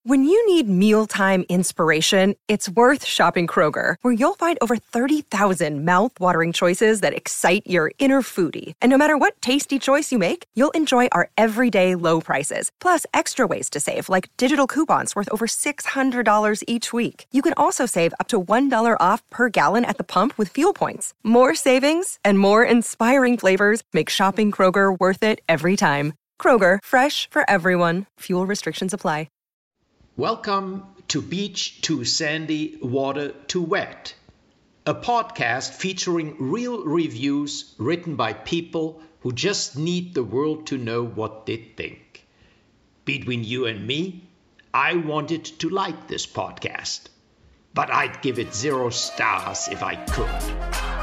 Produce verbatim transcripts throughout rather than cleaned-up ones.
When you need mealtime inspiration, it's worth shopping Kroger, where you'll find over thirty thousand mouth-watering choices that excite your inner foodie. And no matter what tasty choice you make, you'll enjoy our everyday low prices, plus extra ways to save, like digital coupons worth over six hundred dollars each week. You can also save up to one dollar off per gallon at the pump with fuel points. More savings and more inspiring flavors make shopping Kroger worth it every time. Kroger, fresh for everyone. Fuel restrictions apply. Welcome to Beach Too Sandy, Water Too Wet, a podcast featuring real reviews written by people who just need the world to know what they think. Between you and me, I wanted to like this podcast, but I'd give it zero stars if I could.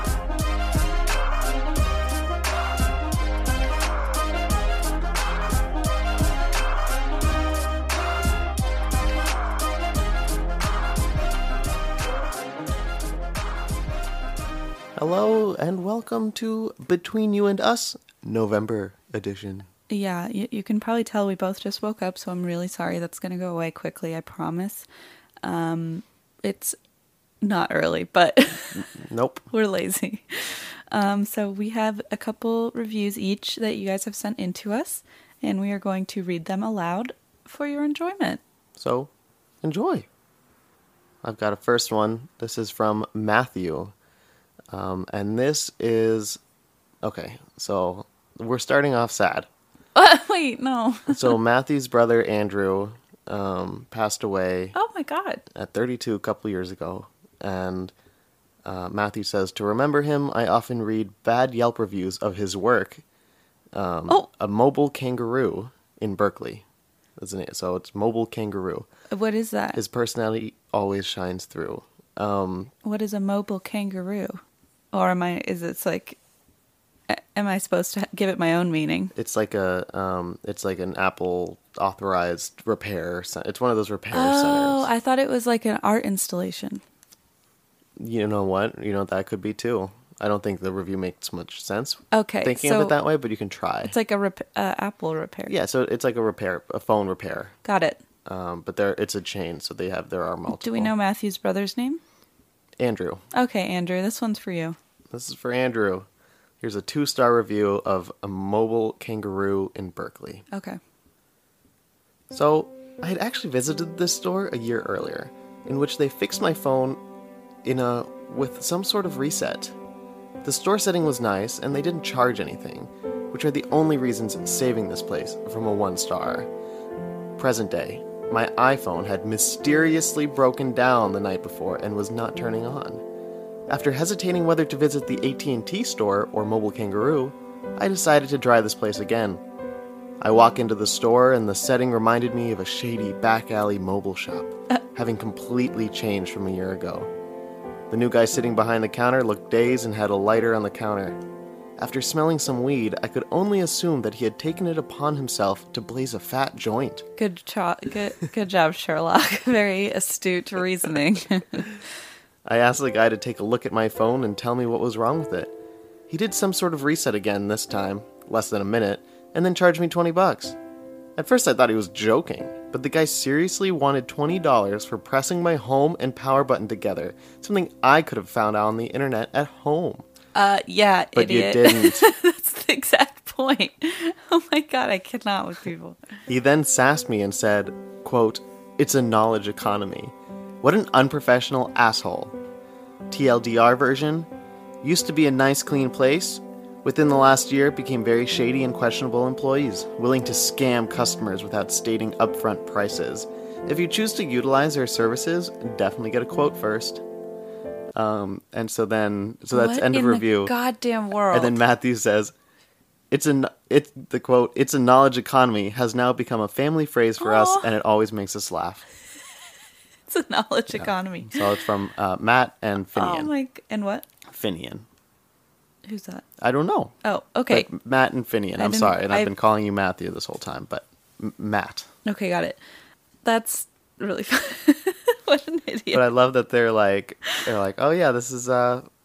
Hello and welcome to Between You and Us, November edition. Yeah, you, you can probably tell we both just woke up, so I'm really sorry. That's going to go away quickly, I promise. Um, it's not early, but Nope. We're lazy. Um, so we have a couple reviews each that you guys have sent in to us, and we are going to read them aloud for your enjoyment. So, enjoy. I've got a first one. This is from Matthew. Um, and this is, okay, so we're starting off sad. Uh, wait, no. So Matthew's brother, Andrew, um, passed away. Oh my God. At thirty-two a couple years ago. And uh, Matthew says, to remember him, I often read bad Yelp reviews of his work. Um, oh. A mobile kangaroo in Berkeley. Isn't it? So it's mobile kangaroo. What is that? His personality always shines through. Um, what is a mobile kangaroo? Or am I, is it like, am I supposed to give it my own meaning? It's like a, um, it's like an Apple authorized repair center. It's one of those repair oh, centers. Oh, I thought it was like an art installation. You know what? You know, that could be too. I don't think the review makes much sense. Okay. Thinking so of it that way, but you can try. It's like a rep- uh, Apple repair. Yeah, so it's like a repair, a phone repair. Got it. Um, but there, it's a chain, so they have, there are multiple. Do we know Matthew's brother's name? Andrew. Okay, Andrew, this one's for you. This is for Andrew. Here's a two-star review of a mobile kangaroo in Berkeley. Okay. So, I had actually visited this store a year earlier, in which they fixed my phone in a with some sort of reset. The store setting was nice, and they didn't charge anything, which are the only reasons saving this place from a one-star. Present day. My iPhone had mysteriously broken down the night before and was not turning on. After hesitating whether to visit the A T and T store or Mobile Kangaroo, I decided to try this place again. I walk into the store and the setting reminded me of a shady back alley mobile shop, having completely changed from a year ago. The new guy sitting behind the counter looked dazed and had a lighter on the counter. After smelling some weed, I could only assume that he had taken it upon himself to blaze a fat joint. Good, cho- good, good job, Sherlock. Very astute reasoning. I asked the guy to take a look at my phone and tell me what was wrong with it. He did some sort of reset again this time, less than a minute, and then charged me twenty bucks. At first I thought he was joking, but the guy seriously wanted twenty dollars for pressing my home and power button together, something I could have found out on the internet at home. Uh, yeah, but idiot. you didn't. That's the exact point. Oh my god, I cannot with people. He then sassed me and said, quote, "It's a knowledge economy. What an unprofessional asshole." T L D R version, used to be a nice clean place. Within the last year, it became very shady and questionable employees, willing to scam customers without stating upfront prices. If you choose to utilize their services, definitely get a quote first. Um, and so then, so that's what end of in review. The goddamn world. And then Matthew says, "It's a, it's the quote. It's a knowledge economy has now become a family phrase for Aww. us, and it always makes us laugh." It's a knowledge yeah. economy. So it's from uh, Matt and Finian. Oh my, and what? Finian. Who's that? I don't know. Oh, okay. But Matt and Finian. I'm sorry, and I've, I've been calling you Matthew this whole time, but M- Matt. Okay, got it. That's really fun. What an idiot. But I love that they're like, they're like, oh yeah, this is uh,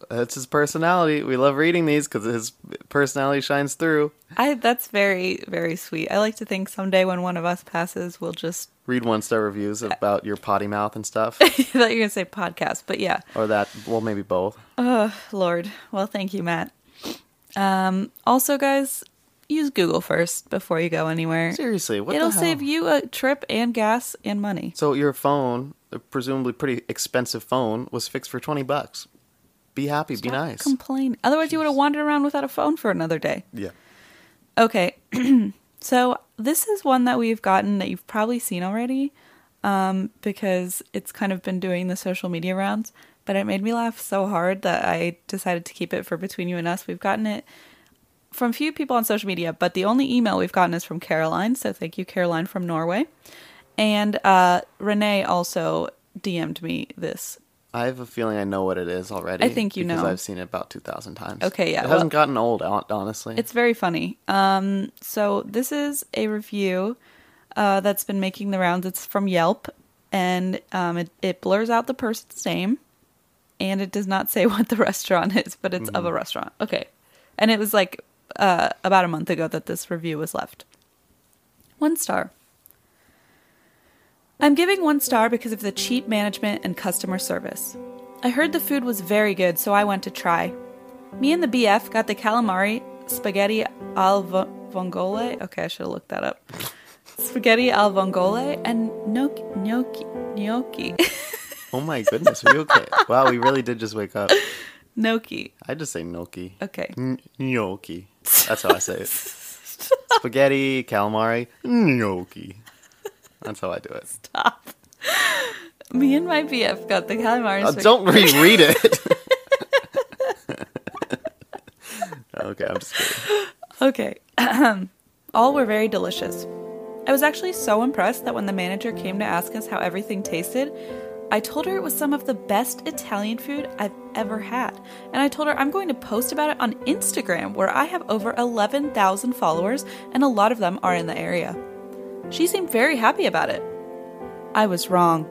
That's his personality. We love reading these because his personality shines through. I that's very, very sweet. I like to think someday when one of us passes, we'll just Read one-star reviews about your potty mouth and stuff. I thought you were gonna say podcast, but yeah. Or that, well, maybe both. Oh, Lord. Well, thank you, Matt. Um, also, guys, use Google first before you go anywhere. Seriously, what It'll the hell? save you a trip and gas and money. So your phone, a presumably pretty expensive phone, was fixed for twenty bucks. Be happy, be nice. Complain. Otherwise, you would have wandered around without a phone for another day. Yeah. Okay. So this is one that we've gotten that you've probably seen already, um, because it's kind of been doing the social media rounds, but it made me laugh so hard that I decided to keep it for between you and us. We've gotten it from a few people on social media, but the only email we've gotten is from Caroline, so thank you, Caroline from Norway. And uh, Renee also D M'd me this. I have a feeling I know what it is already. I think you because know. I've seen it about two thousand times. Okay, yeah, It well- hasn't gotten old, hon- honestly. It's very funny. Um, so this is a review uh, that's been making the rounds. It's from Yelp, and um, it, it blurs out the person's name, and it does not say what the restaurant is, but it's Mm-hmm. of a restaurant. Okay. And it was like uh, about a month ago that this review was left. One star. I'm giving one star because of the cheap management and customer service. I heard the food was very good, so I went to try. Me and the B F got the calamari spaghetti al vo- vongole. Okay, I should have looked that up. Spaghetti al vongole and gnocchi. Gnocchi. gnocchi. Oh my goodness, are you okay? Wow, we really did just wake up. Gnocchi. I just say gnocchi. Okay. N- gnocchi. That's how I say it. Spaghetti, calamari, gnocchi. That's how I do it. Stop. Me and my B F got the calamari Uh, spaghetti. don't reread it. Okay, I'm just kidding. Okay. All were very delicious. I was actually so impressed that when the manager came to ask us how everything tasted, I told her it was some of the best Italian food I've ever had. And I told her I'm going to post about it on Instagram, where I have over eleven thousand followers, and a lot of them are in the area. She seemed very happy about it. I was wrong.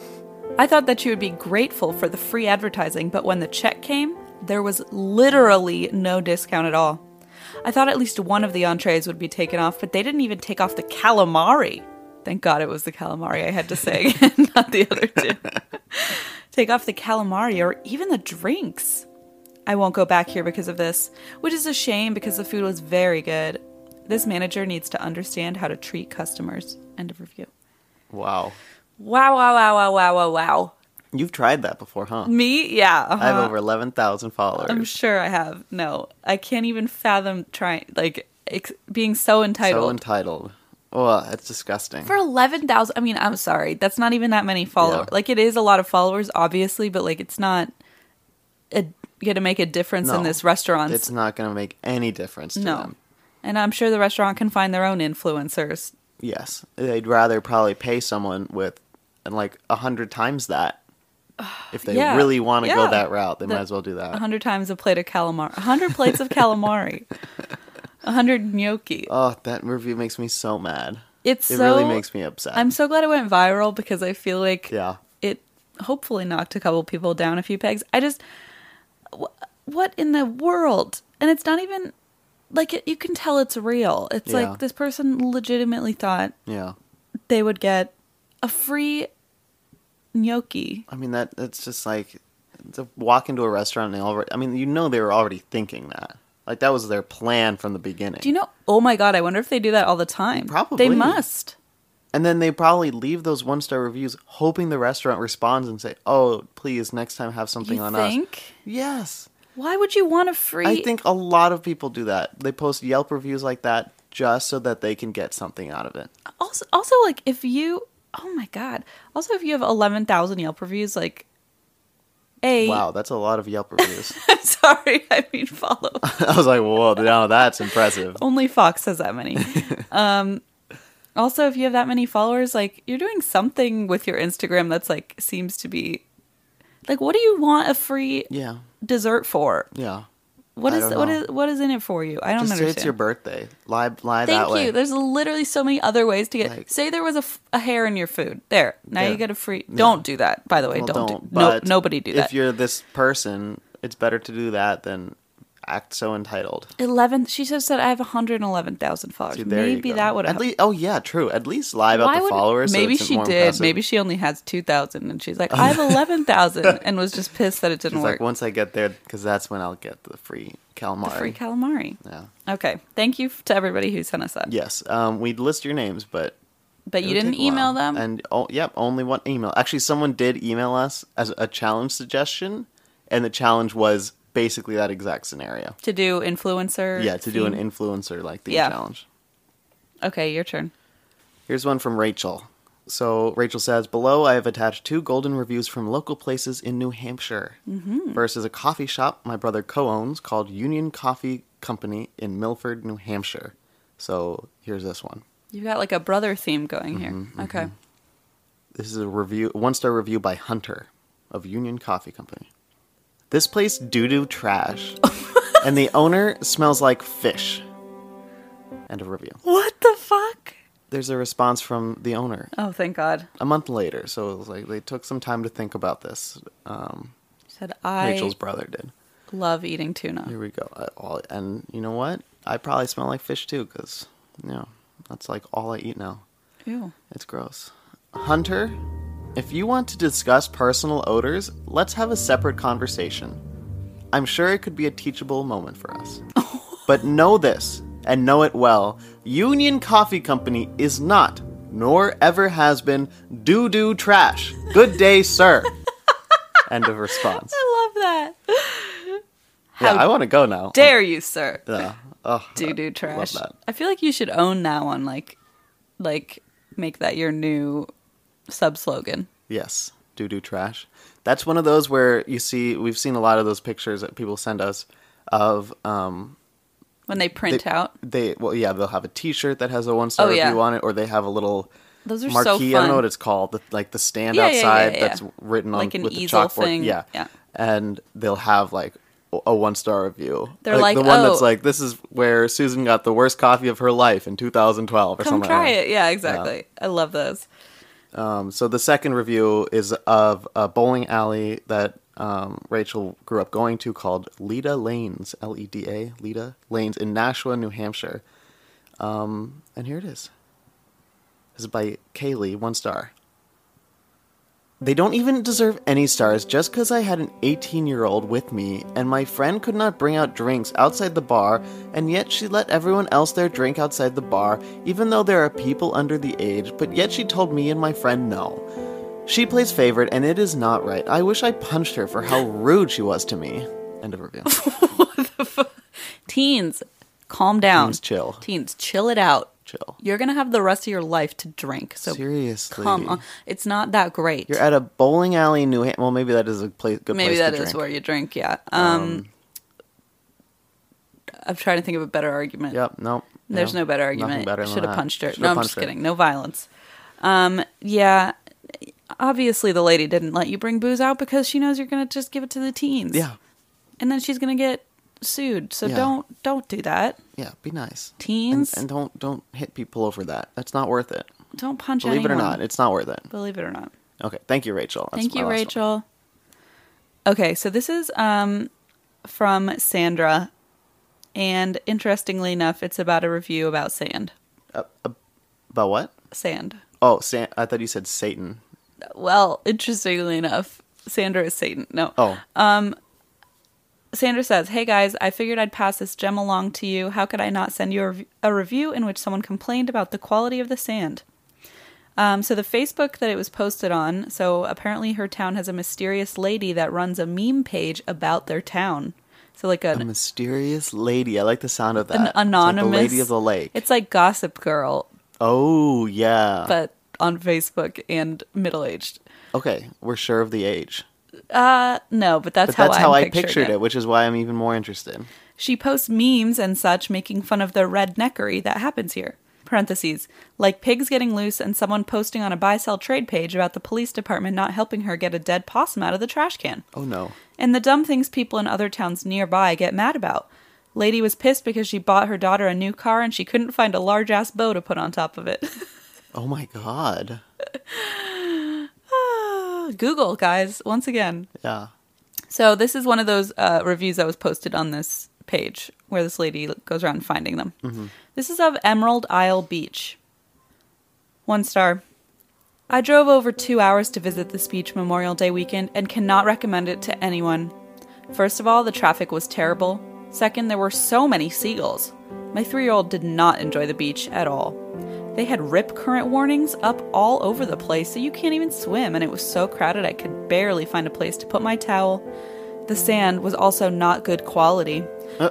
I thought that she would be grateful for the free advertising, but when the check came, there was literally no discount at all. I thought at least one of the entrees would be taken off, but they didn't even take off the calamari. Thank God it was the calamari I had to say again, not the other two. Take off the calamari or even the drinks. I won't go back here because of this, which is a shame because the food was very good. This manager needs to understand how to treat customers. End of review. Wow. Wow, wow, wow, wow, wow, wow, wow. You've tried that before, huh? Me? Yeah. Uh-huh. I have over eleven thousand followers. I'm sure I have. No, I can't even fathom trying, like, ex- being so entitled. So entitled. Oh, that's disgusting. For eleven thousand, I mean, I'm sorry. That's not even that many followers. Yeah. Like, it is a lot of followers, obviously, but, like, it's not going to make a difference in No, this restaurant. It's not going to make any difference to No. them. And I'm sure the restaurant can find their own influencers. Yes. They'd rather probably pay someone with, and like, a hundred times that. If they Yeah, really want to yeah. go that route, they The- might as well do that. A hundred times a plate of calamari. A hundred plates of calamari. A hundred gnocchi. Oh, that review makes me so mad. It's It so... really makes me upset. I'm so glad it went viral because I feel like Yeah. it hopefully knocked a couple people down a few pegs. I just... wh- What in the world? And it's not even... Like, it, you can tell it's real. It's Yeah. like this person legitimately thought Yeah. they would get a free gnocchi. I mean, that that's just like to walk into a restaurant and they already. I mean, you know, they were already thinking that. Like that was their plan from the beginning. Do you know? Oh my God, I wonder if they do that all the time. Probably. They must. And then they probably leave those one star reviews, hoping the restaurant responds and say, "Oh, please, next time have something You on think? us." Yes, Why would you want a free... I think a lot of people do that. They post Yelp reviews like that just so that they can get something out of it. Also, also, like, if you... Oh my God. Also, if you have eleven thousand Yelp reviews, like... A... Wow, that's a lot of Yelp reviews. I'm sorry, I mean follow. I was like, "Whoa, now that's impressive." Only Fox has that many. um, also, if you have that many followers, like, you're doing something with your Instagram that's, like, seems to be... Like, what do you want a free Yeah, dessert for? yeah. What I is don't what know. is what is in it for you? I don't Just say understand. it's your birthday. Lie, lie Thank that way. you. There's literally so many other ways to get. Like- say there was a, f- a hair in your food. There. Now Yeah. you get a free. Don't do that. By the way, Well, don't. don't, do, no, but nobody do that. If you're this person it's better to do that than act so entitled. eleven She just said I have one hundred eleven thousand followers. See, there you Maybe go. that would At have. least, oh yeah, true. At least lie about Why the would- followers. Maybe so it's she more did. impressive. Maybe she only has two thousand, and she's like, I have eleven thousand, and was just pissed that it didn't She's work. like, once I get there, because that's when I'll get the free calamari. The free calamari. Yeah. Okay. Thank you to everybody who sent us that. Yes. Um, we'd list your names, but But it you would didn't take a while. email them? And oh, yep, only one email. Actually, someone did email us as a challenge suggestion, and the challenge was basically that exact scenario. To do influencer? Yeah, to do an theme? influencer like the Yeah. challenge. Okay, your turn. Here's one from Rachel. So Rachel says, below I have attached two golden reviews from local places in New Hampshire. Mm-hmm. First is a coffee shop my brother co-owns called Union Coffee Company in Milford, New Hampshire. So here's this one. You've got like a brother theme going here. Mm-hmm, Okay. This is a review, one-star review by Hunter of Union Coffee Company. This place doo-doo trash, and the owner smells like fish. End of review. What the fuck? There's a response from the owner Oh, thank God. a month later, so it was like they took some time to think about this. Um, Said I Rachel's brother did. love eating tuna. Here we go. I, all, and you know what? I probably smell like fish too, because, you know, that's like all I eat now. Ew. It's gross. Hunter, if you want to discuss personal odors, let's have a separate conversation. I'm sure it could be a teachable moment for us. But know this, and know it well, Union Coffee Company is not, nor ever has been, doo-doo trash. Good day, sir. End of response. I love that. Yeah, How I want to go now. Dare you, sir? Yeah. Oh, Doo doo I trash. love that. I feel like you should own that one. Like, like make that your new sub slogan. Yes, doo-doo trash. That's one of those where you see, we've seen a lot of those pictures that people send us of, um, When they print they, out. They, well, yeah, they'll have a t-shirt that has a one-star Oh, yeah. review on it, or they have a little Those are marquee, so I don't fun. know what it's called, the, like the stand Yeah, yeah, yeah, outside yeah, yeah. that's written on Like an with the easel chalkboard. thing. Yeah. Yeah. And they'll have like a one-star review. They're like, the one oh. that's like, this is where Susan got the worst coffee of her life in two thousand twelve or Come something try like that. it. Yeah, exactly. I love those. Um, so the second review is of a bowling alley that um, Rachel grew up going to called Leda Lanes, L E D A, Leda Lanes in Nashua, New Hampshire. Um, and here it is. This is by Kaylee, one star. They don't even deserve any stars just because I had an eighteen-year-old with me and my friend could not bring out drinks outside the bar, and yet she let everyone else there drink outside the bar, even though there are people under the age, but yet she told me and my friend no. She plays favorite, and it is not right. I wish I punched her for how rude she was to me. End of review. Teens, calm down. Teens, chill. Teens, chill it out. Chill. You're gonna have the rest of your life to drink. So Seriously. come on. It's not that great. You're at a bowling alley in New Hampshire. Well, maybe that is a place, good Maybe place that to is drink. where you drink. Yeah. Um, I'm trying to think of a better argument. Yep, nope. There's no better Nothing argument. better than Should have that. punched her. Should've No, I'm punched just her. kidding. No violence. Um, yeah. Obviously, the lady didn't let you bring booze out because she knows you're gonna just give it to the teens. Yeah, And then she's gonna get sued. So Yeah. don't don't do that. yeah. Be nice. And, Teens, and don't don't hit people over that. That's not worth it. don't punch Believe anyone. it or not, it's not worth it. Believe it or not. Okay, thank you, Rachel. That's Thank my you, last one. Rachel. Okay, so this is um from Sandra, and interestingly enough, it's about a review about sand. Uh, uh, about what? Sand. Oh, San- I thought you said Satan. Well, interestingly enough, Sandra is Satan. No. Oh, Sandra says, "Hey guys, I figured I'd pass this gem along to you. How could I not send you a, rev- a review in which someone complained about the quality of the sand?" Um, so the Facebook that it was posted on, so apparently her town has a mysterious lady that runs a meme page about their town. So like a an, mysterious lady. I like the sound of that. an It's like anonymous... the lady of the lake. It's like Gossip Girl, Oh, yeah. but on Facebook and middle-aged. Okay, we're sure of the age. Uh, no, but that's But how that's I'm how I picturing pictured it, which is why I'm even more interested. She posts memes and such making fun of the redneckery that happens here. Parentheses, like pigs getting loose and someone posting on a buy-sell trade page about the police department not helping her get a dead possum out of the trash can. Oh, no. And the dumb things people in other towns nearby get mad about. Lady was pissed because she bought her daughter a new car and she couldn't find a large-ass bow to put on top of it. Oh, my God. Google, guys, once again. Yeah. So this is one of those uh, reviews that was posted on this page where this lady goes around finding them. Mm-hmm. This is of Emerald Isle Beach. One star. I drove over two hours to visit this beach Memorial Day weekend and cannot recommend it to anyone. First of all, the traffic was terrible. Second, there were so many seagulls. My three-year-old did not enjoy the beach at all. They had rip current warnings up all over the place, so you can't even swim, and it was so crowded I could barely find a place to put my towel. The sand was also not good quality. Uh,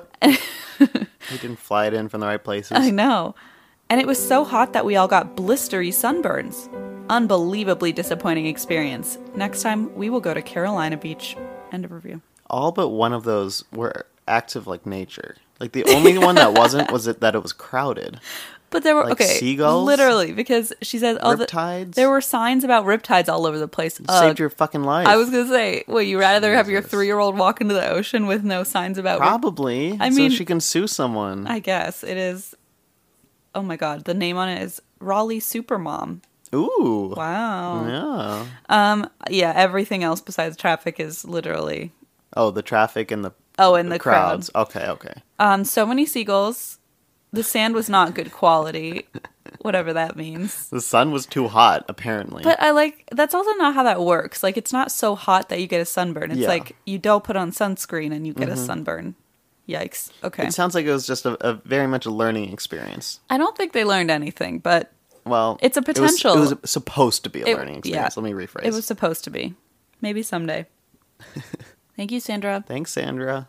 you didn't fly it in from the right places. I know. And it was so hot that we all got blistery sunburns. Unbelievably disappointing experience. Next time, we will go to Carolina Beach. End of review. All but one of those were acts of, like, nature. Like, the only one that wasn't was it that it was crowded. But there were, like okay, seagulls? Literally, because she said, oh, Riptides? The, there were signs about riptides all over the place. You uh, saved your fucking life. I was going to say, well, you rather Jesus. have your three-year-old walk into the ocean with no signs about Probably. I mean, so she can sue someone. I guess. It is, oh my god, the name on it is Raleigh Supermom. Ooh. Wow. Yeah. Um. Yeah, everything else besides traffic is literally... Oh, the traffic and the Oh, and the crowds. crowd. Okay, okay. Um, so many seagulls. The sand was not good quality, whatever that means. The sun was too hot, apparently. But I like, that's also not how that works. Like, it's not so hot that you get a sunburn. It's Yeah. like, you don't put on sunscreen and you get mm-hmm. a sunburn. Yikes. Okay. It sounds like it was just a, a very much a learning experience. I don't think they learned anything, but well, it's a potential. It was, it was supposed to be a it, learning experience. Yeah, Let me rephrase. It was supposed to be. Maybe someday. Thank you, Sandra. Thanks, Sandra.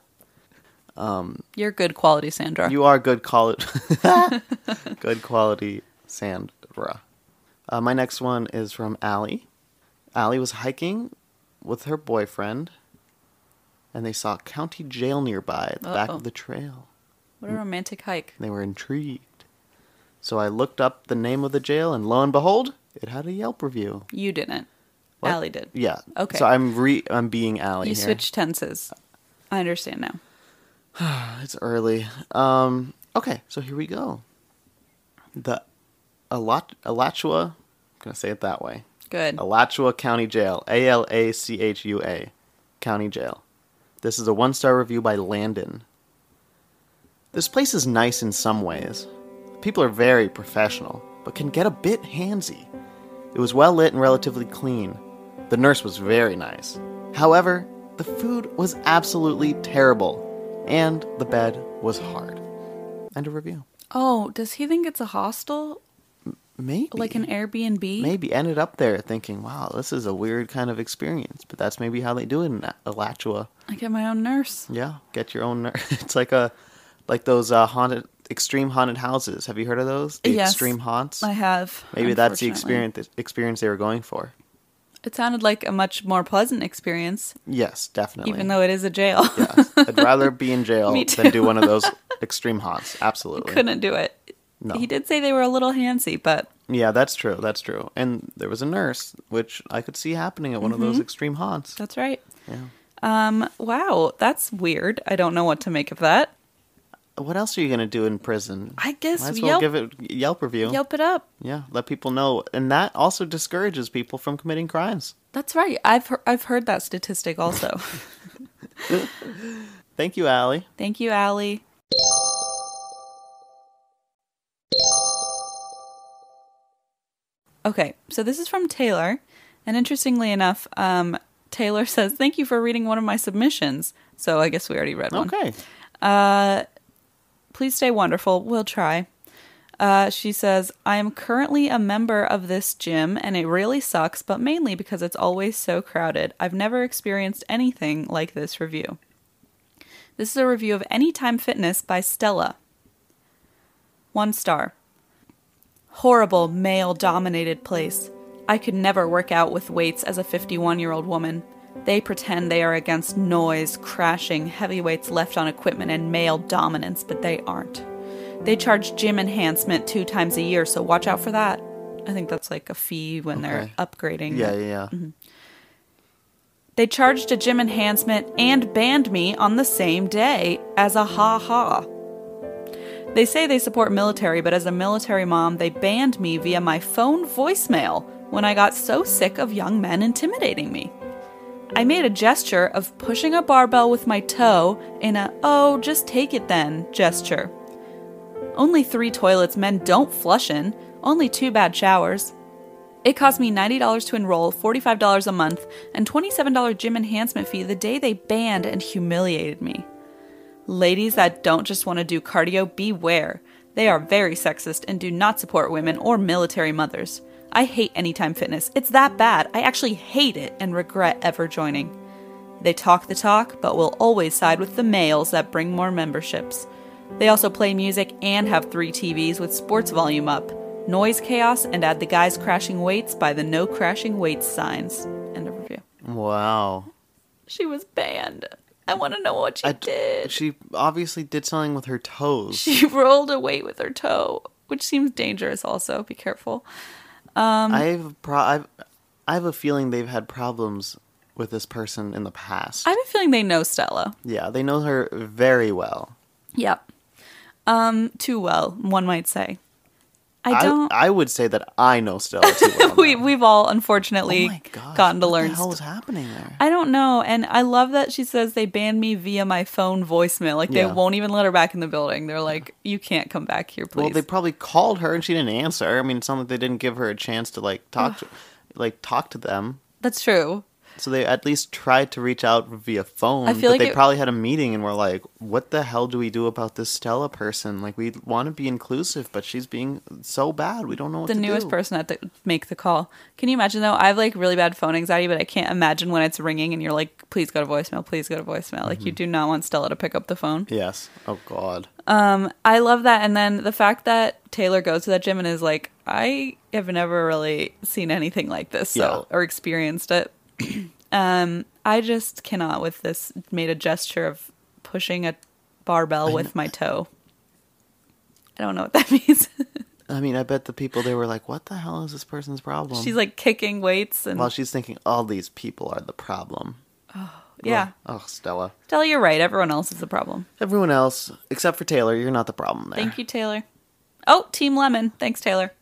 Um, You're good quality, Sandra. You are good quality. Good quality, Sandra. Uh, my next one is from Allie. Allie was hiking with her boyfriend, and they saw a county jail nearby at the Uh-oh. back of the trail. What a romantic hike. They were intrigued. So I looked up the name of the jail, and lo and behold, it had a Yelp review. You didn't. What? Allie did. Yeah. Okay. So I'm re I'm being Allie you here. You switched tenses. I understand now. It's early. Um, okay, so here we go. The Alat- Alachua, I'm going to say it that way. Good. Alachua County Jail. A L A C H U A. County Jail. This is a one-star review by Landon. This place is nice in some ways. People are very professional, but can get a bit handsy. It was well lit and relatively clean. The nurse was very nice. However, the food was absolutely terrible. And the bed was hard. End of review. Oh, does he think it's a hostel? M- maybe. Like an Airbnb? Maybe. Ended up there thinking, wow, this is a weird kind of experience. But that's maybe how they do it in Alachua. I get my own nurse. Yeah, get your own nurse. It's like a, like those uh, haunted, extreme haunted houses. Have you heard of those? The yes, extreme haunts? I have. Maybe that's the experience, the experience they were going for. It sounded like a much more pleasant experience. Yes, definitely. Even though it is a jail. Yes. I'd rather be in jail than do one of those extreme haunts. Absolutely. Couldn't do it. No. He did say they were a little handsy, but... Yeah, that's true. That's true. And there was a nurse, which I could see happening at one mm-hmm. of those extreme haunts. That's right. Yeah. Um. Wow, that's weird. I don't know what to make of that. What else are you going to do in prison? I guess Might as Yelp, well give it Yelp review. Yelp it up. Yeah, let people know. And that also discourages people from committing crimes. That's right. I've he- I've heard that statistic also. Thank you, Allie. Thank you, Allie. Okay, so this is from Taylor. And interestingly enough, um, Taylor says, thank you for reading one of my submissions. So I guess we already read one. Okay. Uh, please stay wonderful. We'll try. Uh, she says, I am currently a member of this gym, and it really sucks, but mainly because it's always so crowded. I've never experienced anything like this review. This is a review of Anytime Fitness by Stella. One star. Horrible male-dominated place. I could never work out with weights as a fifty-one-year-old woman. They pretend they are against noise, crashing, heavy weights left on equipment, and male dominance, but they aren't. They charge gym enhancement two times a year, so watch out for that. I think that's like a fee when okay. they're upgrading. Yeah, yeah, yeah. Mm-hmm. They charged a gym enhancement and banned me on the same day as a ha-ha. They say they support military, but as a military mom, they banned me via my phone voicemail when I got so sick of young men intimidating me. I made a gesture of pushing a barbell with my toe in a, oh, just take it then gesture. Only three toilets men don't flush in, only two bad showers. It cost me ninety dollars to enroll, forty-five dollars a month, and twenty-seven dollars gym enhancement fee the day they banned and humiliated me. Ladies that don't just want to do cardio, beware. They are very sexist and do not support women or military mothers. I hate Anytime Fitness. It's that bad. I actually hate it and regret ever joining. They talk the talk, but will always side with the males that bring more memberships. They also play music and have three T Vs with sports volume up, noise chaos, and add the guys crashing weights by the no crashing weights signs. End of review. Wow. She was banned. I want to know what she I, did. She obviously did something with her toes. She rolled a weight with her toe, which seems dangerous also. Be careful. Um, I have pro- I've, I have a feeling they've had problems with this person in the past. I have a feeling they know Stella. Yeah, they know her very well. Yep. Um, too well, one might say. I I, don't. I would say that I know Stella too well. we now. we've all unfortunately oh my gosh, gotten to what learn. What the hell st- is happening there? I don't know, and I love that she says they banned me via my phone voicemail. Like they Yeah. won't even let her back in the building. They're like, "You can't come back here, please." Well, they probably called her and she didn't answer. I mean, it's not like they didn't give her a chance to like talk to, like talk to them. That's true. So they at least tried to reach out via phone. I feel but like they it- probably had a meeting and were like, "What the hell do we do about this Stella person? Like, we want to be inclusive, but she's being so bad. We don't know what The to do." newest person had to make the call. Can you imagine though? I have like really bad phone anxiety, but I can't imagine when it's ringing and you're like, "Please go to voicemail. Please go to voicemail." Like you do not want Stella to pick up the phone. Yes. Oh God. Um, I love that, and then the fact that Taylor goes to that gym and is like, "I have never really seen anything like this, so Yeah. or experienced it." um, I just cannot with this. Made a gesture of pushing a barbell with my toe. I don't know what that means. I mean, I bet the people there were like, "What the hell is this person's problem?" She's like kicking weights and While she's thinking, all these people are the problem. yeah. Oh, Stella. Stella, you're right. Everyone else is the problem. Everyone else, except for Taylor, you're not the problem there. Thank you, Taylor. Oh, Team Lemon. Thanks, Taylor.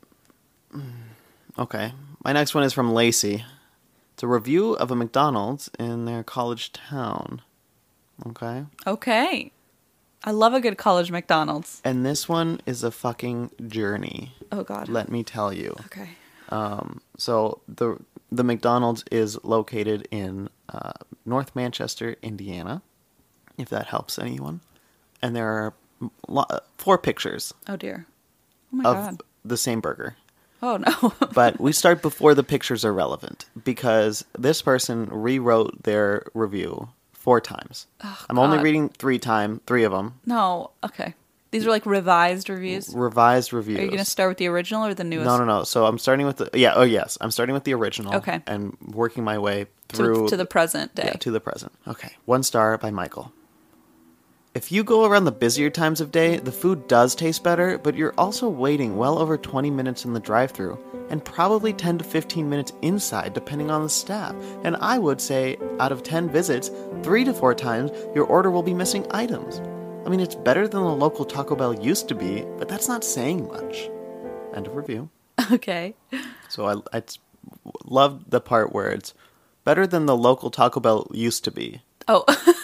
Okay. My next one is from Lacey. It's a review of a McDonald's in their college town. Okay. Okay. I love a good college McDonald's. And this one is a fucking journey. Oh, God. Let me tell you. Okay. Um, so the the McDonald's is located in uh, North Manchester, Indiana, if that helps anyone. And there are lo- four pictures Oh, dear. Oh, my of God. the same burger. Oh, no. But we start before the pictures are relevant because this person rewrote their review four times. I'm only God. reading three time, three of them. No. Okay. These are like revised reviews. Revised reviews. Are you going to start with the original or the newest? No, no, no. So I'm starting with the yeah. Oh, yes. I'm starting with the original. Okay. And working my way To, through to the present day. yeah, to the present. Okay. One star by Michael. If you go around the busier times of day, the food does taste better, but you're also waiting well over twenty minutes in the drive-thru and probably ten to fifteen minutes inside depending on the staff. And I would say out of ten visits, three to four times your order will be missing items. I mean, it's better than the local Taco Bell used to be, but that's not saying much. End of review. Okay. So I, I love the part where it's better than the local Taco Bell used to be. Oh.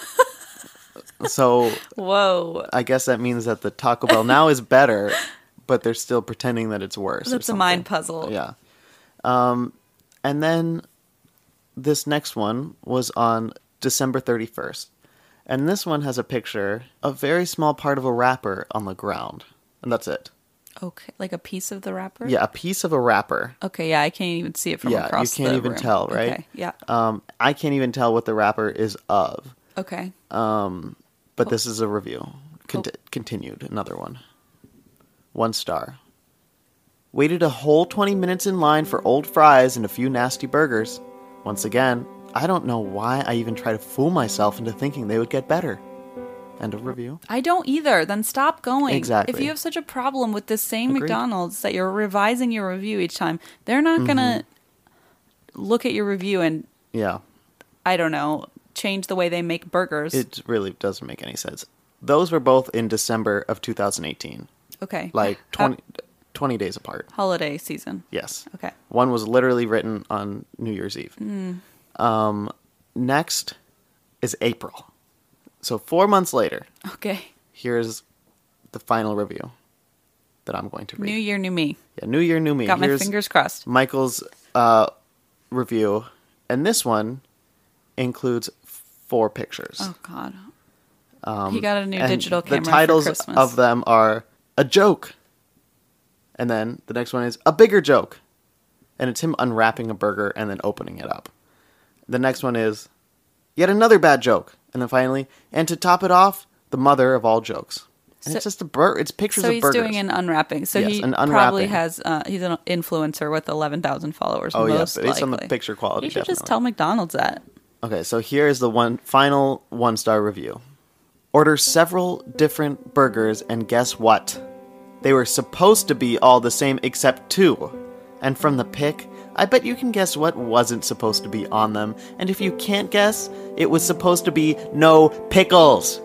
So Whoa. I guess that means that the Taco Bell now is better, but they're still pretending that it's worse. or That's a something. mind puzzle. Yeah. Um, and then this next one was on December thirty-first. And this one has a picture, a very small part of a wrapper on the ground. And that's it. Okay. Like a piece of the wrapper? Yeah, a piece of a wrapper. Okay, yeah, I can't even see it from Yeah, you across can't the even room. tell, right? Okay, yeah. Um, I can't even tell what the wrapper is of. Okay. Um, but this is a review. Cont- Continued, another one. One star. Waited a whole twenty minutes in line for old fries and a few nasty burgers. Once again, I don't know why I even try to fool myself into thinking they would get better. End of review. I don't either. Then stop going. Exactly. If you have such a problem with the same Agreed. McDonald's that you're revising your review each time, they're not going to look at your review and, Yeah, I don't know, change the way they make burgers. it really doesn't make any sense. Those were both in December of two thousand eighteen. okay. Like Uh, twenty, twenty days apart. holiday season. Yes. Okay. One was literally written on New Year's Eve. Um, next is April. So four months later, Okay. here's the final review that I'm going to read. New year, new me. Yeah, New Year, New Me. Got my Here's fingers crossed. Michael's uh, review, and this one includes four pictures. Oh, God. he got a new And digital camera the titles for Christmas. of them are A Joke. And then the next one is A Bigger Joke. And it's him unwrapping a burger and then opening it up. The next one is Yet Another Bad Joke. And then finally, and to top it off, the mother of all jokes. And So- it's just a bur- it's pictures So of he's burgers. doing an unwrapping. So Yes, he an probably unwrapping. has, uh, he's an influencer with eleven thousand followers. Oh, yeah, most based on the likely. picture quality, You should just definitely. tell McDonald's that. Okay, so here's the one final one-star review. Order several different burgers, and guess what? They were supposed to be all the same except two. And from the pic, I bet you can guess what wasn't supposed to be on them. And if you can't guess, it was supposed to be no pickles.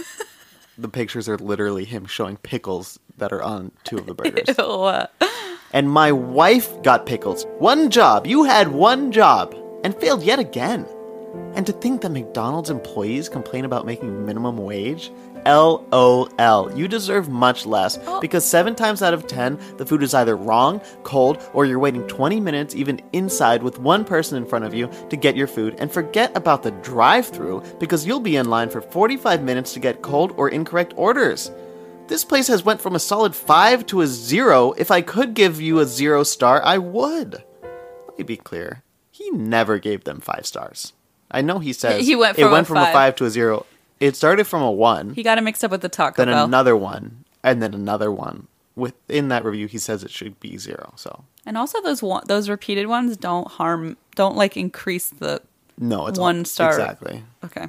The pictures are literally him showing pickles that are on two of the burgers. Ew. uh, And my wife got pickles. One job. You had one job. And failed yet again. And to think that McDonald's employees complain about making minimum wage? L O L. You deserve much less. Because seven times out of ten, the food is either wrong, cold, or you're waiting twenty minutes even inside with one person in front of you to get your food. And forget about the drive-thru, because you'll be in line for forty-five minutes to get cold or incorrect orders. This place has went from a solid five to a zero. If I could give you a zero star, I would. Let me be clear. He never gave them five stars. I know he says He went it from went a from five. a five to a zero. It started from a one, he got it mixed up with the Taco then Bell. another one, and then another one. Within that review, he says it should be zero. So And also those one, those repeated ones don't harm, don't like increase the no, it's one all, star. exactly. Okay.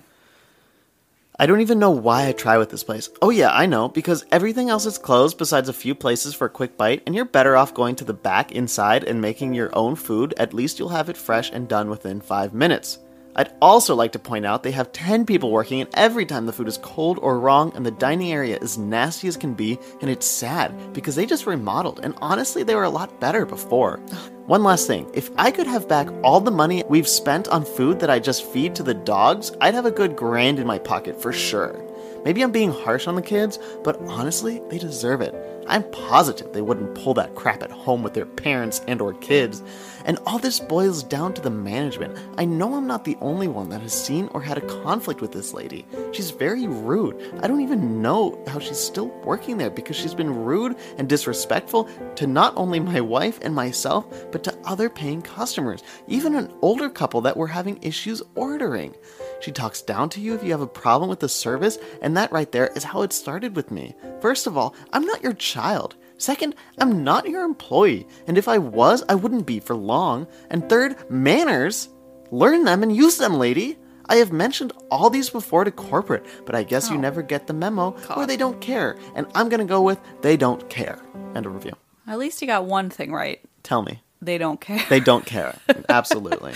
I don't even know why I try with this place. Oh yeah, I know, because everything else is closed besides a few places for a quick bite, and you're better off going to the back inside and making your own food. At least you'll have it fresh and done within five minutes. I'd also like to point out they have ten people working, and every time the food is cold or wrong, and the dining area is nasty as can be, and it's sad, because they just remodeled, and honestly, they were a lot better before. One last thing, if I could have back all the money we've spent on food that I just feed to the dogs, I'd have a good grand in my pocket for sure. Maybe I'm being harsh on the kids, but honestly, they deserve it. I'm positive they wouldn't pull that crap at home with their parents and or kids. And all this boils down to the management. I know I'm not the only one that has seen or had a conflict with this lady. She's very rude. I don't even know how she's still working there because she's been rude and disrespectful to not only my wife and myself, but to other paying customers, even an older couple that were having issues ordering. She talks down to you if you have a problem with the service, and that right there is how it started with me. First of all, I'm not your child. Second, I'm not your employee, and if I was, I wouldn't be for long. And third, manners. Learn them and use them, lady. I have mentioned all these before to corporate, but I guess you never get the memo, or they don't care. And I'm gonna go with, they don't care. End of review. At least you got one thing right. Tell me. They don't care. They don't care. Absolutely.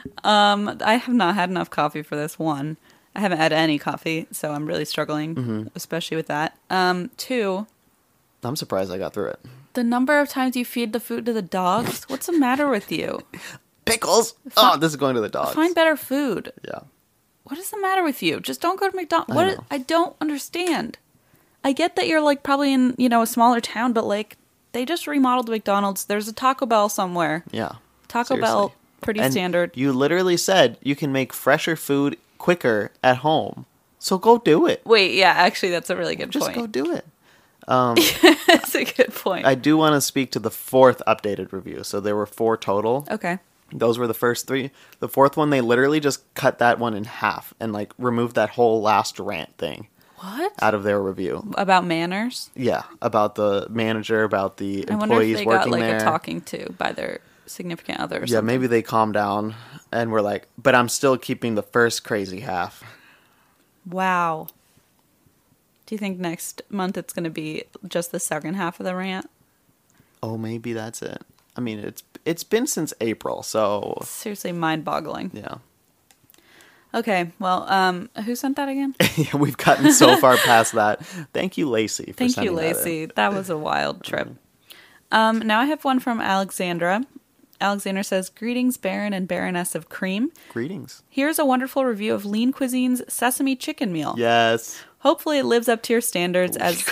Um, I have not had enough coffee for this one. I haven't had any coffee, so I'm really struggling, Mm-hmm. especially with that. Um, two, I'm surprised I got through it. the number of times you feed the food to the dogs. What's the matter with you? Pickles! Oh, this is going to the dogs. Find better food. Yeah. What is the matter with you? Just don't go to McDonald's. What? know. I don't understand. I get that you're like probably in, you know, a smaller town, but like they just remodeled McDonald's. There's a Taco Bell somewhere. Yeah. Taco Seriously. Bell, pretty And standard. You literally said you can make fresher food quicker at home. So go do it. Wait, yeah, actually, that's a really good Just point. go do it. That's a good point. I do want to speak to the fourth updated review. So there were four total. okay. Those were the first three. The fourth one, they literally just cut that one in half and like removed that whole last rant thing What? out of their review. About manners? Yeah, about the manager, about the I wonder employees if they got working like there. a talking to by their significant other or Yeah, something. maybe they calmed down and were like, but I'm still keeping the first crazy half. Wow. Do you think next month it's going to be just the second half of the rant? Oh, maybe that's it. I mean, it's it's been since April, so Seriously mind-boggling. yeah. Okay, well, um, who sent that again? Yeah, we've gotten so far past that. Thank you, Lacey, for Thank you, sending that in. Lacey. That was a wild trip. Um, now I have one from Alexandra. Alexander says, greetings, Baron and Baroness of Cream. Greetings. Here's a wonderful review of Lean Cuisine's sesame chicken meal. Yes. Hopefully it lives up to your standards as...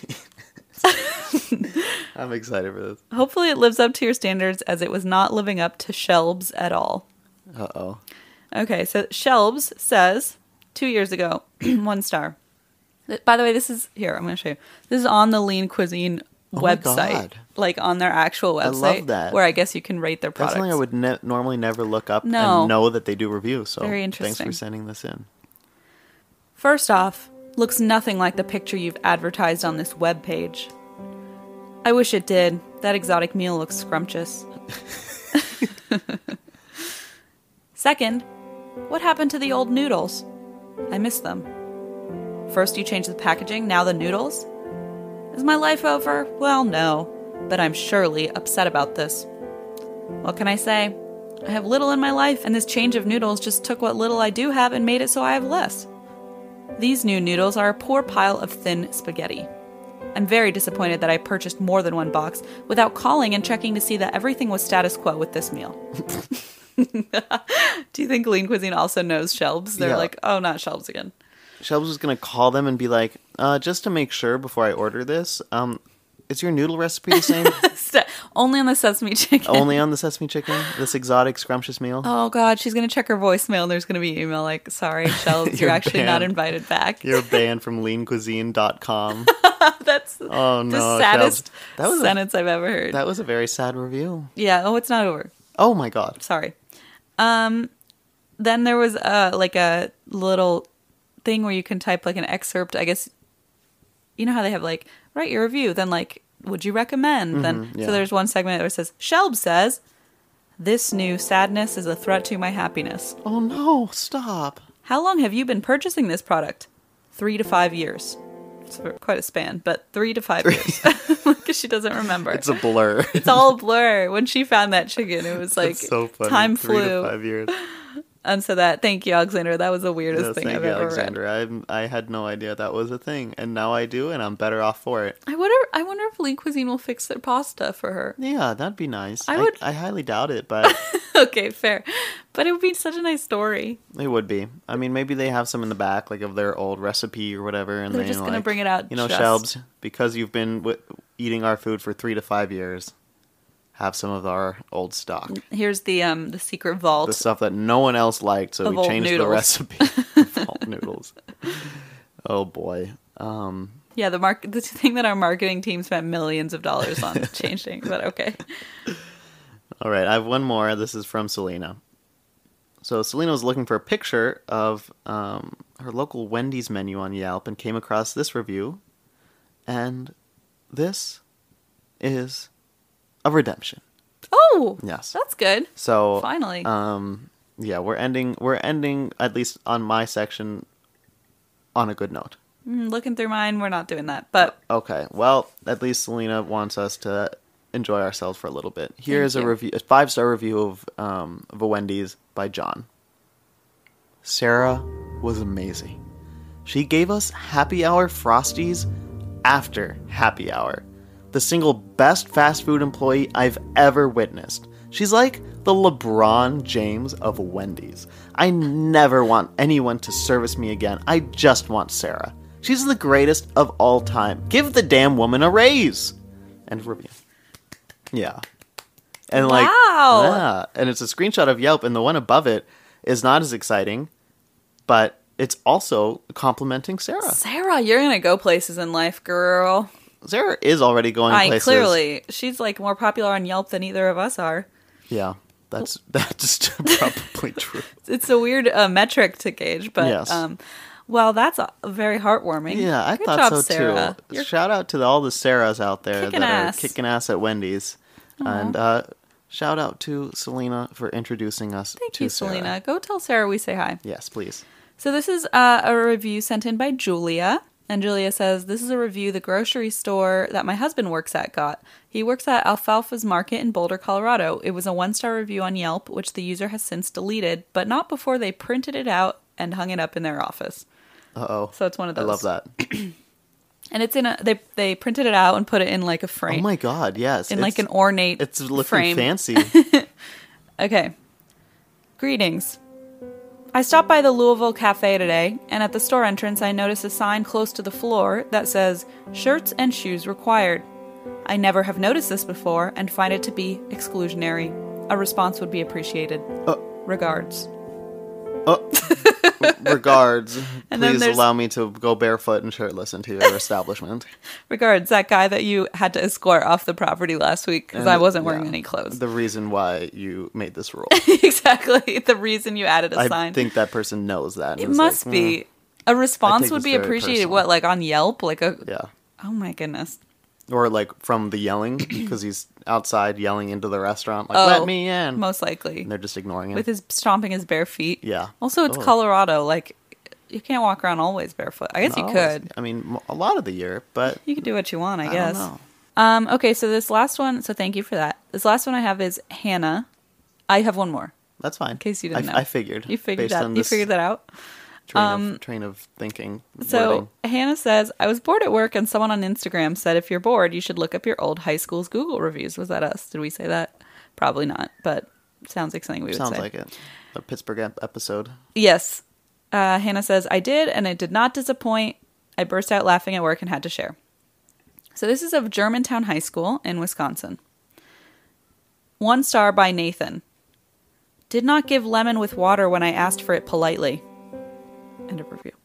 I'm excited for this. Hopefully it lives up to your standards as it was not living up to Shelbs at all. Uh-oh. Okay, so Shelbs says, two years ago, one star. By the way, this is, here, I'm going to show you. This is on the Lean Cuisine Oh my website. God. Like on their actual website. I love that. Where I guess you can rate their That's products. something I would ne- normally never look up No. and know that they do reviews. So Very thanks interesting. for sending this in. First off, looks nothing like the picture you've advertised on this webpage. I wish it did. That exotic meal looks scrumptious. Second, what happened to the old noodles? I miss them. First you changed the packaging, now the noodles? Is my life over? Well, no, but I'm surely upset about this. What can I say? I have little in my life, and this change of noodles just took what little I do have and made it so I have less. These new noodles are a poor pile of thin spaghetti. I'm very disappointed that I purchased more than one box without calling and checking to see that everything was status quo with this meal. Do you think Lean Cuisine also knows Shelbs? They're Yeah. like, oh, not Shelbs again. Shelbs was going to call them and be like, uh, just to make sure before I order this, um, is your noodle recipe the same? St- Only on the sesame chicken. Only on the sesame chicken? This exotic, scrumptious meal? Oh, God, she's going to check her voicemail and there's going to be email like, sorry, Shelbs, you're, You're actually not banned. invited back. You're banned from lean cuisine dot com. That's Oh, no. the saddest Shelbs. That was a- sentence I've ever heard. That was a very sad review. Yeah, oh, it's not over. Oh, my God. Sorry. Um, then there was uh, like a little thing where you can type like an excerpt. I guess, you know how they have like, write your review, then like, would you recommend? Then yeah. So there's one segment where it says, Shelb says, this new sadness is a threat to my happiness. Oh, no. Stop. How long have you been purchasing this product? Three to five years. It's quite a span, but three to five years. Because she doesn't remember. It's a blur. It's all a blur. When she found that chicken, it was like It's so funny. time Three flew. to five years. And so that, thank you, Alexander. That was the weirdest Yes, thing thank I've you, ever Alexander. I I had no idea that was a thing, and now I do, and I'm better off for it. read. I wonder. I wonder if Lean Cuisine will fix their pasta for her. Yeah, that'd be nice. I I would- I, highly doubt it, but Okay, fair. But it would be such a nice story. it would be. I mean, maybe they have some in the back, like of their old recipe or whatever, and They're they just gonna like, bring it out You know, just- Shelbs, because you've been w- eating our food for three to five years, have some of our old stock, Here's the um the secret vault. the stuff that no one else liked, so Of we old changed noodles. the recipe. Of old noodles. Oh boy. Um. Yeah, the mark the thing that our marketing team spent millions of dollars on changing. But okay. All right, I have one more. This is from Selena. So Selena was looking for a picture of um, her local Wendy's menu on Yelp and came across this review. And this is a redemption. Oh, Yes. that's good. So Finally. um, yeah, we're ending. We're ending at least on my section on a good note. Mm, looking through mine, we're not doing that. But Okay, well, at least Selena wants us to enjoy ourselves for a little bit. Here's a you. review, a five star review of um, of a Wendy's by John. Sarah was amazing. She gave us happy hour Frosties after happy hour. The single best fast food employee I've ever witnessed. She's like the LeBron James of Wendy's. I never want anyone to service me again. I just want Sarah. She's the greatest of all time. Give the damn woman a raise. End of review. Yeah. And like, Wow. yeah. And it's a screenshot of Yelp, and the one above it is not as exciting, but it's also complimenting Sarah. Sarah, you're gonna go places in life, girl. Sarah is already going I places. clearly she's like more popular on Yelp than either of us are. Yeah, that's that's probably true. It's a weird uh, metric to gauge, but Yes. um, well, that's uh, very heartwarming. Yeah, I Good thought job, so Sarah. too. You're Shout out to all the Sarahs out there Kicking that ass. are kicking ass at Wendy's, and uh, shout out to Selena for introducing us Thank to you, Sarah. Selena. Go tell Sarah we say hi. Yes, please. So this is uh, a review sent in by Julia. And Julia says, this is a review the grocery store that my husband works at got. He works at Alfalfa's Market in Boulder, Colorado. It was a one-star review on Yelp, which the user has since deleted, but not before they printed it out and hung it up in their office. Uh oh. So it's one of I those. love that. And it's in a, they they printed it out and put it in like a frame. Oh my god, yes. in it's, like an ornate It's looking frame. fancy. Okay. Greetings. I stopped by the Louisville Cafe today, and at the store entrance I noticed a sign close to the floor that says, shirts and shoes required. I never have noticed this before and find it to be exclusionary. A response would be appreciated. Uh, Regards. Oh, regards. And then Please there's- allow me to go barefoot and shirtless into your establishment. Regards, that guy that you had to escort off the property last week because And I the- wasn't wearing yeah, any clothes. The reason why you made this rule. Exactly. The reason you added a I sign. think that person knows that. and It is must like, be. "Mm, A response take would this be very appreciated. personal." What, like on Yelp? Like a. Yeah. Oh my goodness. Or like from the yelling, because he's outside yelling into the restaurant, like, Oh, let me in. Most likely. And they're just ignoring him. With his stomping his bare feet. Yeah. Also, it's Oh. Colorado. Like, you can't walk around always barefoot. I guess Not you always. could. I mean, m- a lot of the year, but You could do what you want, I, I guess. don't know. Um, okay, so this last one, so thank you for that. This last one I have is Hannah. I have one more, That's fine. in case you didn't I, know. I figured. You figured based that. on You this figured that out? Train, Um, of, train of thinking. So wording. Hannah says, I was bored at work and someone on Instagram said if you're bored, you should look up your old high school's Google reviews. Was that us? Did we say that? Probably not, but sounds like something we would Sounds say. like it. A Pittsburgh ep- episode. Yes. Uh, Hannah says, I did, and it did not disappoint. I burst out laughing at work and had to share. So this is of Germantown High School in Wisconsin. One star by Nathan. Did not give lemon with water when I asked for it politely. End of review.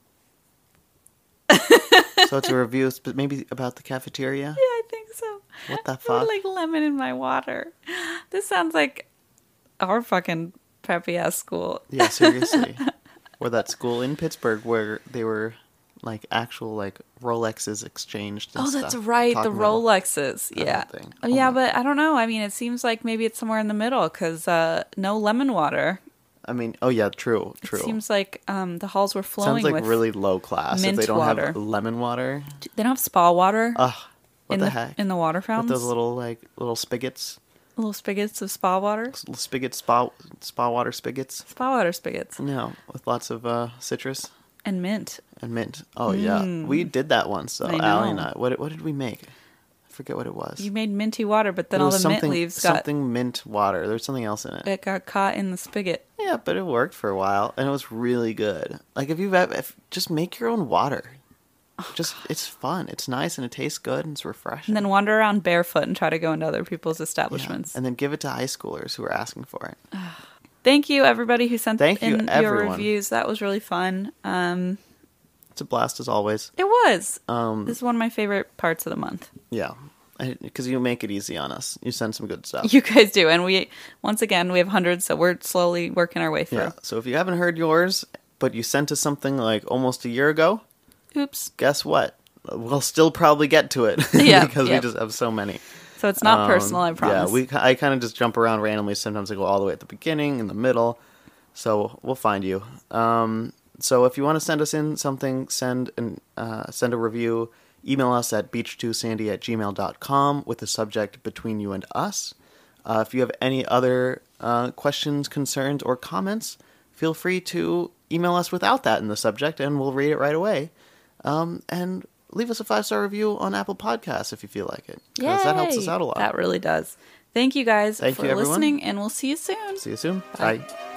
So it's a review, but maybe about the cafeteria. Yeah, I think so. What the I would fuck? like lemon in my water. This sounds like our fucking preppy ass school. Yeah, seriously. Or that school in Pittsburgh where they were like actual like Rolexes exchanged. And Oh, that's stuff. right. The Talking about Rolexes. that Yeah. whole thing. Oh, Oh yeah, my- but I don't know. I mean, it seems like maybe it's somewhere in the middle because uh, no lemon water. I mean, oh yeah, true, true. It seems like um, the halls were flowing Sounds like with. really low class mint if they don't water. have lemon water. They don't have spa water Ugh, what in the, the, heck? in the water With fountains. those little like little spigots, little spigots of spa water. little spigot spa spa water spigots. Spa water spigots No, with lots of uh, citrus and mint. and mint. Oh yeah, we did that once. So I Allie and know. I. What what did we make? I forget what it was. You made minty water, but then It all was the mint something, leaves got something mint water. There's something else in it. it got caught in the spigot. Yeah, but it worked for a while, and it was really good. Like if you've ever, if, just make your own water. Just it's fun. It's nice and it tastes good and it's refreshing. And then wander around barefoot and try to go into other people's Yeah. establishments. And then give it to high schoolers who are asking for it. Thank you, everybody who sent Thank you, in your everyone. reviews. That was really fun. Um, It's a blast as always. it was. Um, This is one of my favorite parts of the month. Yeah, because you make it easy on us. You send some good stuff. You guys do. And we, once again, we have hundreds, so we're slowly working our way through. Yeah. So if you haven't heard yours, but you sent us something like almost a year ago, Oops. guess what? We'll still probably get to it. Yeah, because yep. we just have so many. So it's not Um, personal, I promise. Yeah, we I kind of just jump around randomly. Sometimes I go all the way at the beginning, in the middle. So we'll find you. Um, so if you want to send us in something, send an uh, send a review. Email us at beach two sandy at gmail dot com with the subject Between You and Us. Uh, if you have any other uh, questions, concerns, or comments, feel free to email us without that in the subject, and we'll read it right away. Um, and leave us a five-star review on Apple Podcasts if you feel like it, because that helps us Yay! out a lot. That really does. Thank you guys Thank for you, everyone. listening, and we'll see you soon. See you soon. Bye. Bye.